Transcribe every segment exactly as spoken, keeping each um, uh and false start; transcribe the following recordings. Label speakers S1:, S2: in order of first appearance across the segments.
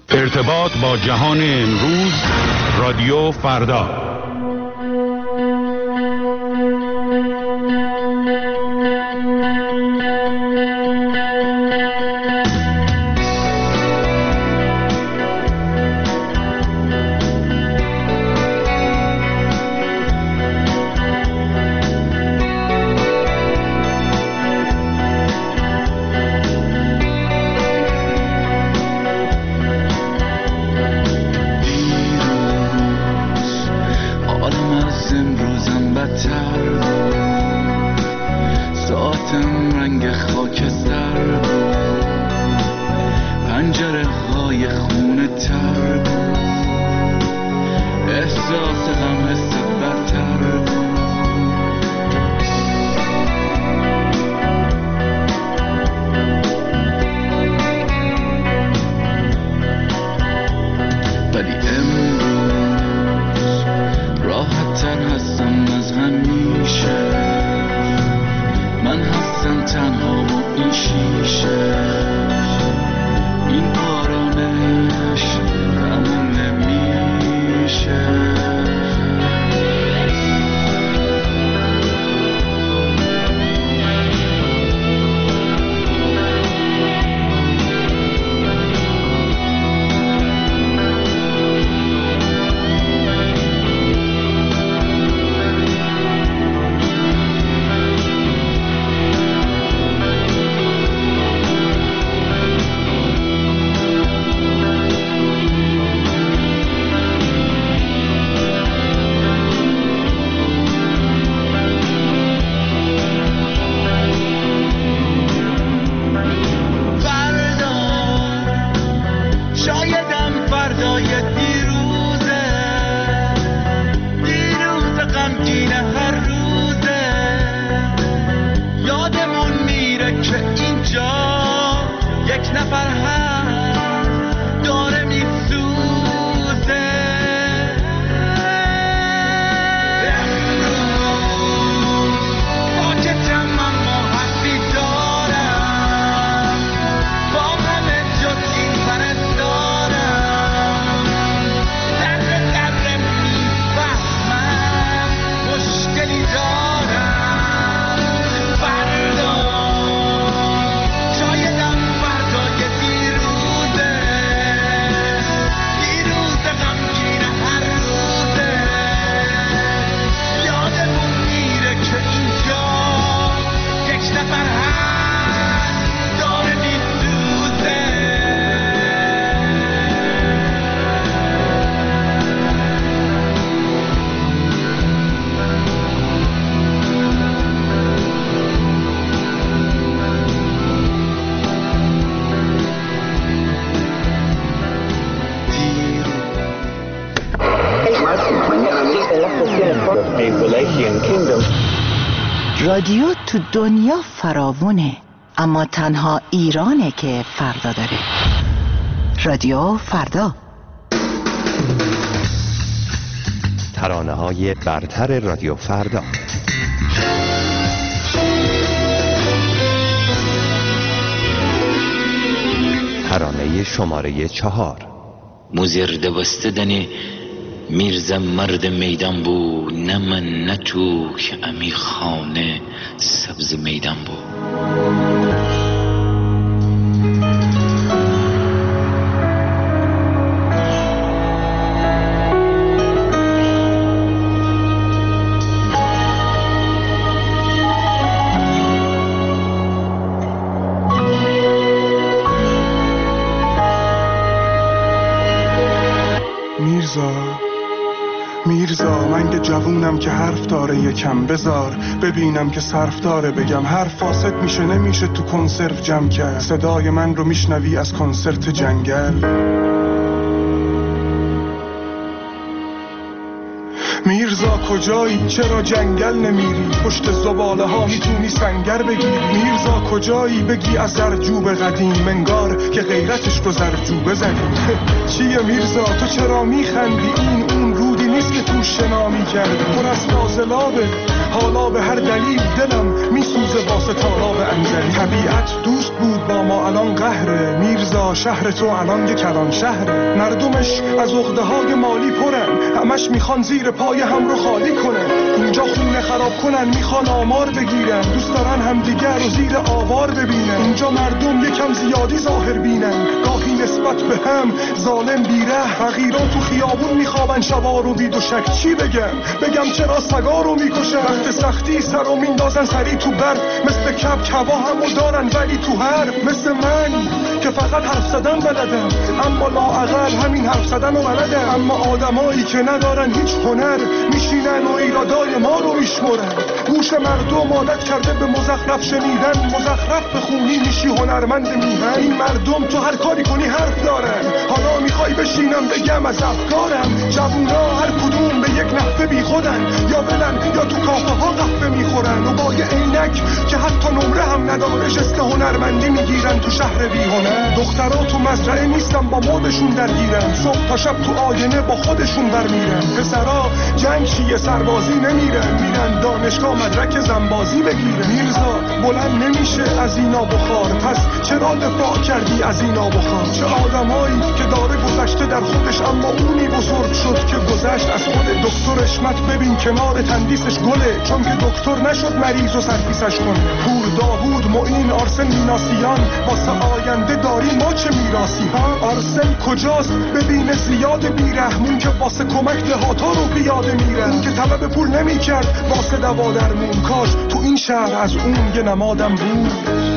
S1: ارتباط با جهان امروز، رادیو فردا.
S2: رادیو تو دنیا فراوونه، اما تنها ایرانه که فردا داره. رادیو فردا،
S3: ترانه های برتر رادیو فردا. ترانه شماره چهار.
S4: مزرده بستدن میرزا مرد میدان بو، نه من نه تو که امی خانه سبز میدان بو.
S5: میرزا میرزا من که جوونم که حرف داره یکم بذار ببینم که صرف داره بگم. حرف فاسد میشه نمیشه تو کنسرو جمع کرد. صدای من رو میشنوی از کنسرت جنگل. میرزا کجایی؟ چرا جنگل نمیری؟ پشت زباله ها میتونی سنگر بگیری. میرزا کجایی؟ بگی از زرجوب قدیم، منگار که غیرتش رو زرجوبه زدیم. چیه میرزا تو چرا میخندی؟ این اون رودی نیست که تو شنا میکردم، پر از فاضلابه. حالا به هر دلیل دلم میسوزه واسه تالاب انزلی. طبیعت دوست بود با ما الان قهره، میرزا شهر تو الان یه کلان شهره. مردمش از عقده های مالی پرن، همش میخوان زیر پای هم رو خالی کنن. اینجا خونه خراب کنن، میخوان آمار بگیرن، دوست دارن همدیگر رو زیر آوار ببینن. اینجا مردم یکم زیادی ظاهر بینن، گاهی نسبت به هم ظالم بیره. فقیرا تو خیابون میخوابن شبا رو بید و شک. چی بگم بگم چرا سگا رو میکشن؟ وقت سختی سر رو میندازن سری تو برد، مثل کپ کوا همو دارن ولی تو حرب. مثل من که فقط حرف زدن بلدم، اما لااقل همین حرف زدن رو بلدم. اما آدمایی که ندارن هیچ هنر، میشینن و ایرادای ما رو میشمرن. گوش مردم عادت کرده به مزخرف شنیدن، مزخرف بخونی میشی هنرمند میهن. این مردم تو هر کاری کنی حرف دارن، حالا میخوای بشینم بگم از افکارم. جوونا هر کدوم به یک نحوه بی خودن، یا برن یا تو کافه ها قهوه میخورن و با یه عینک که حتی نمره هم نداره جست هنرمندی میگیرن تو شهر بی هنر. دخترها تو مزرعه نیستن با مودشون درگیرن، صبح تا شب تو آینه با خودشون برمیرن. پسرا جنگ چیه سربازی نمیرن، میرن دانشگاه مدرک زنبازی بگیرن. میرزا بلند نمیشه از اینا بخار، پس چرا دفاع کردی از اینا بخار؟ چه آدمایی که داره گذشته در خودش، اما اونی بزرگ شد که گذشت از خود. دکتر اشمت ببین کنار تندیسش گله، چون که دکتر نشد مریض و سرپیسش کنه. پور داوود معین آرسن میناسیان، واسه آینده داری ما چه میراسی ها؟ آرسن کجاست ببین زیاد بیرحمون که واسه کمک دهاتا رو پیاده میره. اون که طلب پول نمی کرد واسه دوا درمون، کاش تو این شهر از اون یه نمادم بود.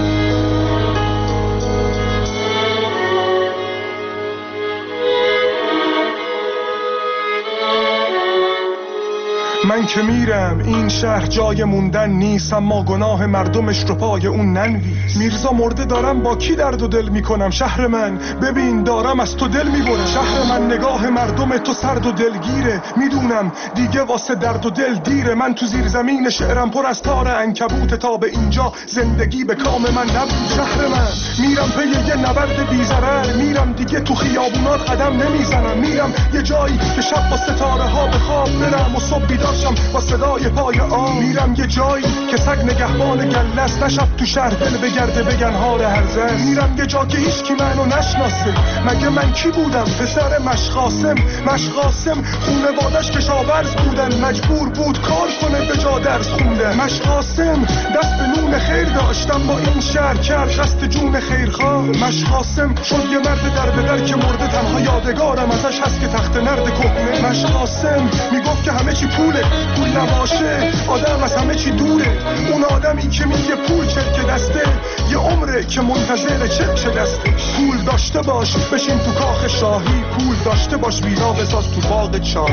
S5: من که میرم این شهر جای موندن نیست، اما گناه مردمش رو پای اون ننویس. میرزا مرده دارم با کی درد و دل میکنم؟ شهر من ببین دارم از تو دل میبرم. شهر من نگاه مردم تو سرد و دلگیره، میدونم دیگه واسه درد و دل دیره. من تو زیر زمین شعرم پر از تار عنکبوت، تا به اینجا زندگی به کام من نبود. شهر من میرم پی یه نبرد بی‌ضرر، میرم دیگه تو خیابونات قدم نمیزنم. میرم یه جایی که شب با ستاره ها به خواب برم و صبح بیدارشم با صدای پای آن. میرم یه جایی که سگ نگهبان گله است، نشب تو شهر دل بگرده بگن حال هرزه. میرم یه جا که هیچ کی منو نشناسه، مگه من کی بودم؟ پسر مشقاسم. مشقاسم خونوادش کشاورز بودن، مجبور بود کار کنه به جا درس خوندن. مشقاسم دست به نون خیر داشتم، با این شهر کرد قصد جون خیرخواه. مشقاسم شد یه مرد در به در که مرده، تنها یادگارم ازش هست که تخت نرد کهنه. مشقاسم میگفت که همه چی پوله، پول نباشه آدم از همه چی دوره. اون آدمی که میگه پول چرک دسته، یه عمره که منتظر چرک دسته. پول داشته باش بشین تو کاخ شاهی، پول داشته باش ویلا بساز تو باغ چاهی.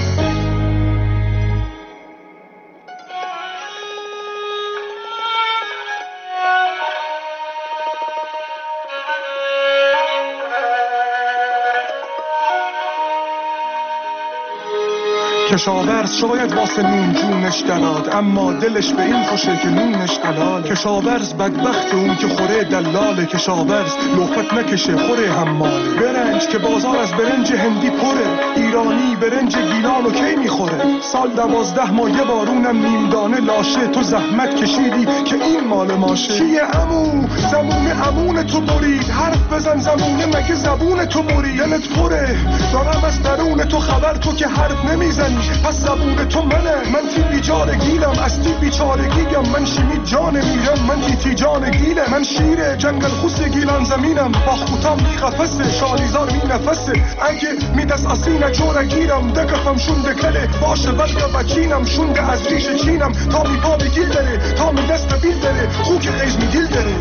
S5: کشاورز شاید واسه نون جونش دلاد، اما دلش به این خوشه که نونش حلال. کشاورز بدبخت اون که خوره دلاله، کشاورز لقمت نکشه خوره حماله. برنج که بازار از برنج هندی پره، ایرانی برنج گیلانو کی میخوره؟ سال دوازده ماه یه بارونم نیم دانه لاشه، تو زحمت کشیدی که این مال ماشه. چیه عمو زمون عمون تو برید، حرف بزن زمونه مگه زبون تو برید. دلت پره دارم از درون تو خبر، تو که حرف نمیزنی پس زبون تو منه. من تی بیچارگیلم از تی بیچارگیم، من شیمی جان میرم، من تیتی جان گیله. من شیر جنگل خوس گیلان زمینم، با خوتم می قفسه شالیزار می نفسه. اگه می دست اسینه چورگیرم، دقفم شونده کله باشه بلگه بچینم. شونده از ریش چینم تا می پا بگیل داره، تا می دست بیل داره خوک قیز می دیل داره.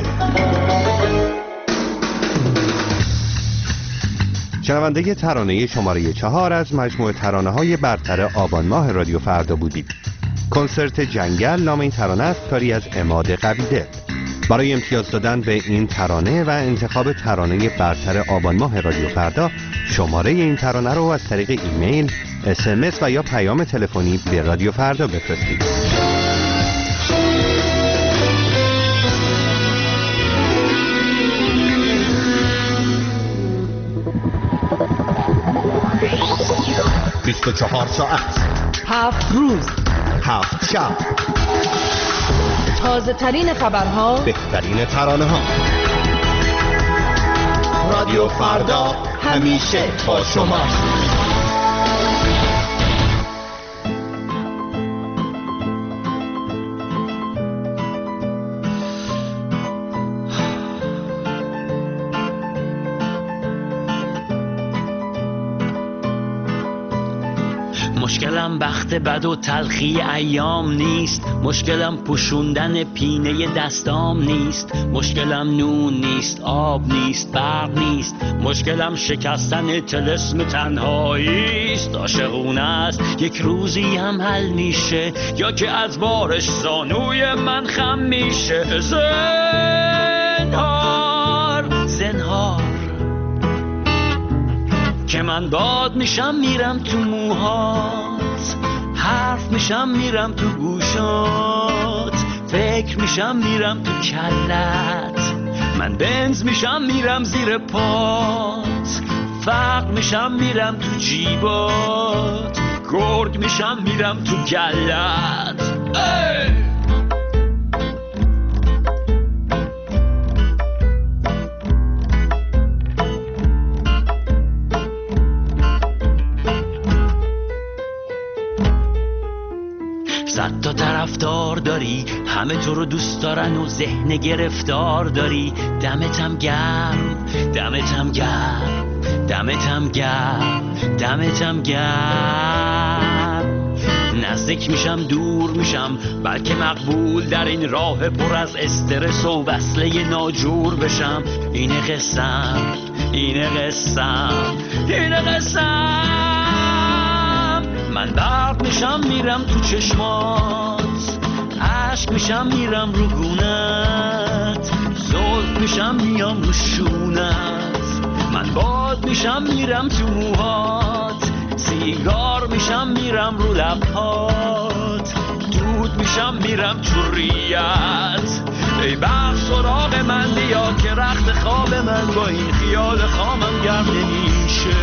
S3: شنونده ترانه شماره چهار از مجموعه ترانه‌های برتر آبان ماه رادیو فردا بودید. کنسرت جنگل نام این ترانه است، کاری از عماد قوی‌دل. برای امتیاز دادن به این ترانه و انتخاب ترانه برتر آبان ماه رادیو فردا، شماره این ترانه رو از طریق ایمیل، اس ام اس و یا پیام تلفنی به رادیو فردا بفرستید.
S1: بیست
S6: بیست و چهار ساعت،
S7: هفت روز،
S6: هفت شب،
S7: تازه ترین خبرها،
S6: بهترین ترانه ها. رادیو فردا همیشه با شما.
S4: مشکلم بخت بد و تلخی ایام نیست، مشکلم پوشوندن پینه دستام نیست، مشکلم نون نیست، آب نیست، برق نیست، مشکلم شکستن طلسم تنهاییست. عاشقونه است یک روزی هم حل میشه، یا که از بارش زانوی من خم میشه. زنهار زنهار که من باد میشم میرم تو موهات، حرف میشم میرم تو گوشات، فکر میشم میرم تو کلت، من بنز میشم میرم زیر پات، فقر میشم میرم تو جیبات، گرگ میشم میرم تو گلت. ای! صد تا طرفدار داری، همه تو رو دوست دارن و ذهن گرفتار داری. دمتم گرم، دمتم گرم، دمتم گرم، دمتم گرم. نزدیک میشم دور میشم، بلکه مقبول در این راه پر از استرس و وصله ناجور بشم. اینه قسم، اینه قسم، اینه قسم. من برق میشم میرم تو چشمات، عشق میشم میرم رو گونت، زلف میشم میام رو شونت، من باد میشم میرم تو موهات، سیگار میشم میرم رو لبهات، دود میشم میرم تو ریت. ای بخت سراغ من بیا که رخت خواب من با این خیال خامم گرم نمیشه.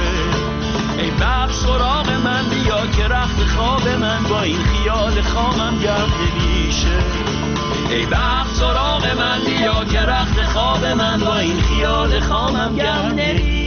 S4: ای بخت سراغ من بیا که رخت خواب من با این خیال خامم گرم نمیشه. ای بخت سراغ من بیا که رخت خواب من با این خیال خامم گرم نمیشه.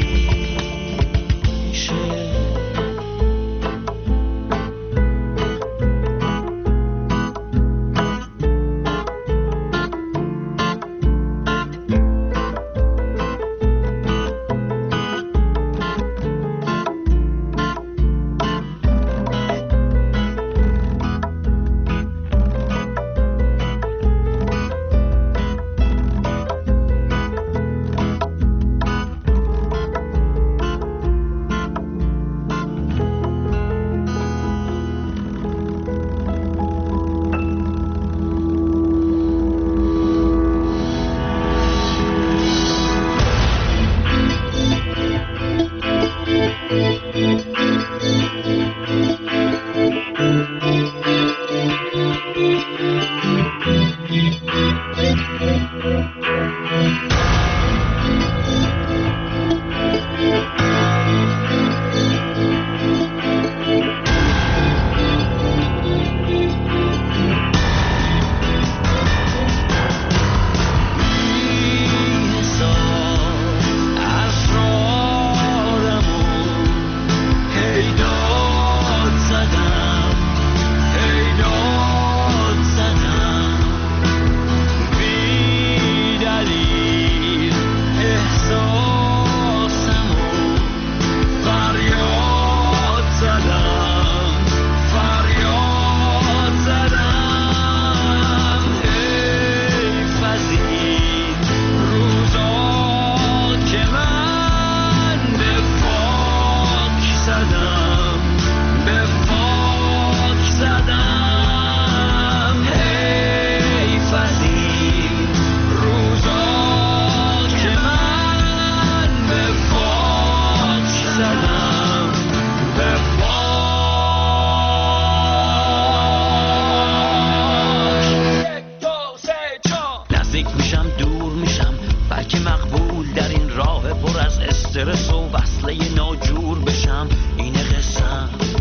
S4: استرس و وصله ناجور بشم. اینه قسم،